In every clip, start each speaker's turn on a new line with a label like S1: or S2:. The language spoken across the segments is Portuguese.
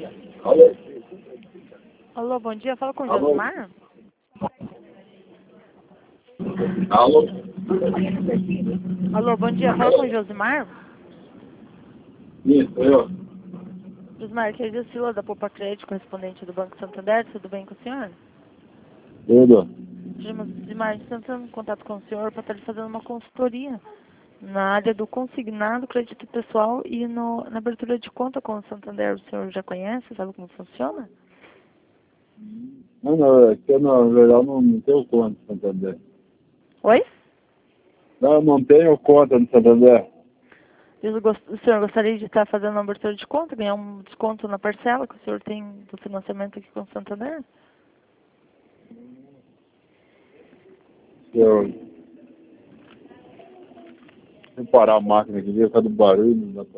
S1: Alô?
S2: Alô, bom dia. Fala com o
S1: Alô?
S2: Josimar.
S1: Alô?
S2: Alô, bom dia. Fala com o Josimar.
S1: Isso, eu.
S2: Josimar, aqui é a Juscila da Poupa Crédito, correspondente do Banco Santander. Tudo bem com o senhor?
S1: Tudo.
S2: Josimar, estamos entrando em contato com o senhor para estar lhe fazendo uma consultoria na área do consignado, crédito pessoal e na abertura de conta com o Santander. O senhor já conhece? Sabe como funciona?
S1: Não, é que eu, na verdade, não tenho conta no Santander.
S2: Oi?
S1: Não, eu não tenho conta no Santander.
S2: O senhor gostaria de estar fazendo uma abertura de conta, ganhar um desconto na parcela que o senhor tem do financiamento aqui com o Santander?
S1: Eu vou parar a máquina aqui, por causa do barulho. Não dá pra...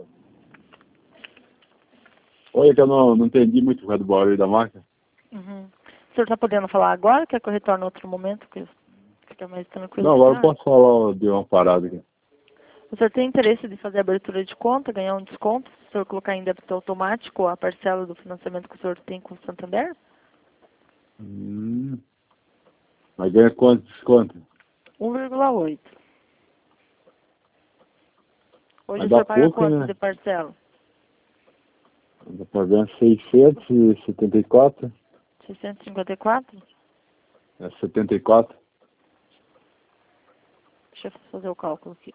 S1: Olha que eu não entendi muito por causa do barulho da máquina.
S2: Uhum. O senhor está podendo falar agora? Quer que eu retorne outro momento, que fica mais tranquilo?
S1: Não, agora eu posso falar de uma parada aqui.
S2: O senhor tem interesse de fazer a abertura de conta, ganhar um desconto, se o senhor colocar em débito automático a parcela do financiamento que o senhor tem com o Santander?
S1: Mas ganha quanto desconto?
S2: 1,8. Hoje
S1: Mas
S2: o
S1: dá
S2: senhor paga
S1: pouco,
S2: quanto
S1: né?
S2: de parcela?
S1: Dá pagando 674.
S2: 654?
S1: É 74.
S2: Deixa eu fazer o cálculo aqui.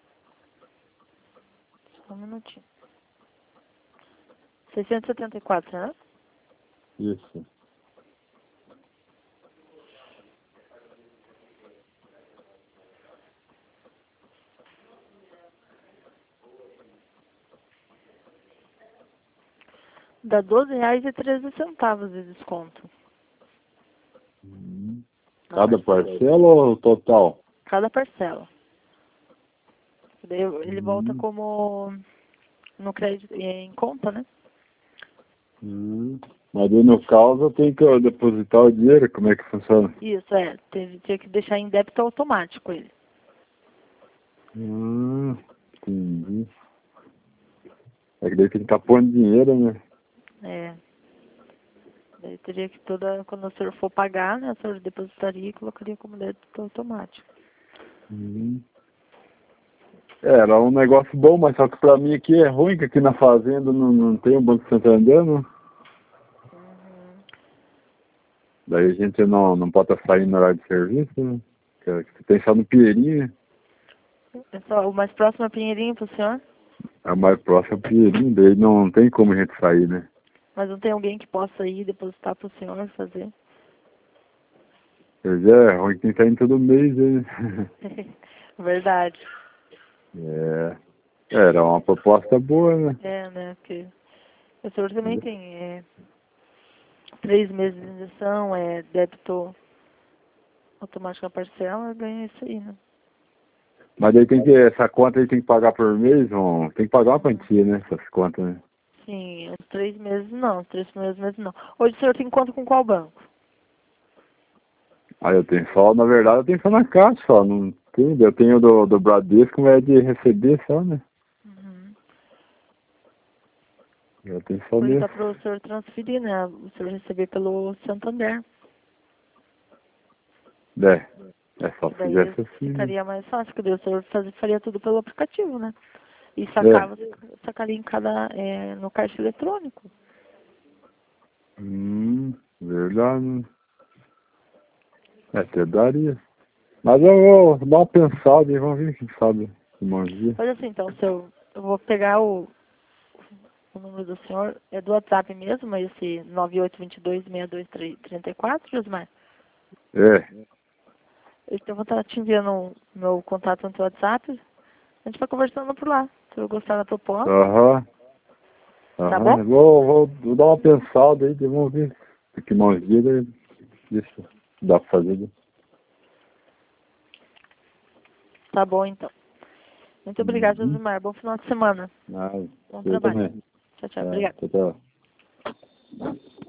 S2: Só um minutinho. 674, né?
S1: Isso.
S2: Dá R$12,13 de desconto.
S1: Cada parcela ou total?
S2: Cada parcela. Daí ele volta como no crédito em conta, né?
S1: Mas aí no caso eu tenho que depositar o dinheiro, como é que funciona?
S2: Isso, tinha que deixar em débito automático ele.
S1: Entendi. É que daí tem que estar pondo dinheiro, né?
S2: É. Daí teria que quando o senhor for pagar, né, o senhor depositaria e colocaria como débito automático.
S1: Era um negócio bom, mas só que pra mim aqui é ruim, que aqui na fazenda não tem o Banco Santander, né? Daí a gente não pode estar saindo no horário de serviço, né? Que você tem só no Pinheirinho,
S2: É só o mais próximo é Pinheirinho pro senhor?
S1: é o mais próximo é o Pinheirinho, daí não tem como a gente sair, né?
S2: Mas não tem alguém que possa ir depositar pro senhor fazer?
S1: Pois é ruim que tem que sair todo mês, né?
S2: Verdade.
S1: Era uma proposta boa, né?
S2: É, né? Porque o senhor também tem 3 meses de injeção, débito automático na parcela, ganha isso aí, né?
S1: Mas daí essa conta aí tem que pagar por mês, tem que pagar uma quantia, né? Essas contas, né?
S2: Sim, os 3 meses não, os 3 primeiros meses não. Hoje o senhor tem conta com qual banco?
S1: Aí eu tenho só, na verdade, eu tenho só na caixa, só, não tem, eu tenho do Bradesco, mas é de receber só, né? Eu tenho só
S2: Porque
S1: nesse.
S2: dá para o senhor transferir, né? O senhor receber pelo Santander.
S1: É só se
S2: Daí
S1: fizesse assim, né?
S2: ficaria mais fácil, porque daí o senhor faria tudo pelo aplicativo, né? E sacaria em no caixa eletrônico.
S1: Verdade. Até daria. Mas eu vou dar uma pensada e vamos ver quem sabe. Irmãozinho.
S2: Olha assim, então, eu vou pegar o número do senhor, é do WhatsApp mesmo, esse 98226234, Josmar? Então eu vou estar te enviando o meu contato no teu WhatsApp, a gente vai conversando por lá. Se eu gostar da proposta, tá bom?
S1: Vou dar uma pensada aí, vamos ver. Que irmãozinho, isso dá pra fazer. Né?
S2: Tá bom, então. Muito obrigada, Josmar. Bom final de semana. Bom trabalho.
S1: Também.
S2: Tchau, tchau. Obrigada.
S1: Tchau.